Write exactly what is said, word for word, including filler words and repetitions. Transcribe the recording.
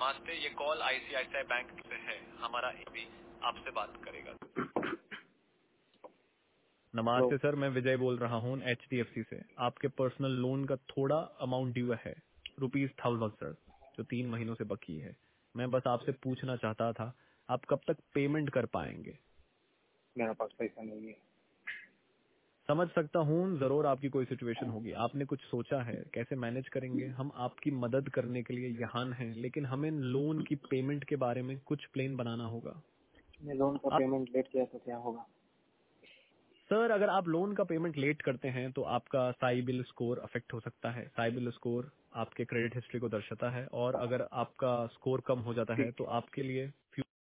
नमस्ते, ये call ICICI bank से है। हमारा एपी आपसे बात करेगा। हेलो। नमस्ते सर, मैं विजय बोल रहा हूँ एचडीएफसी से। आपके पर्सनल लोन का थोड़ा अमाउंट ड्यू है, रुपीज थाउजेंड सर, जो तीन महीनों से बाकी है। मैं बस आपसे पूछना चाहता था, आप कब तक पेमेंट कर पाएंगे? मेरे पास पैसा नहीं है। समझ सकता हूँ, जरूर आपकी कोई सिचुएशन होगी। आपने कुछ सोचा है कैसे मैनेज करेंगे? हम आपकी मदद करने के लिए यहाँ हैं, लेकिन हमें लोन की पेमेंट के बारे में कुछ प्लान बनाना होगा। मैं लोन का आप पेमेंट लेट किया तो क्या होगा? सर, अगर आप लोन का पेमेंट लेट करते हैं तो आपका साइबिल स्कोर अफेक्ट हो सकता है। साइबिल स्कोर आपके क्रेडिट हिस्ट्री को दर्शाता है, और अगर आपका स्कोर कम हो जाता है ठीक तो आपके लिए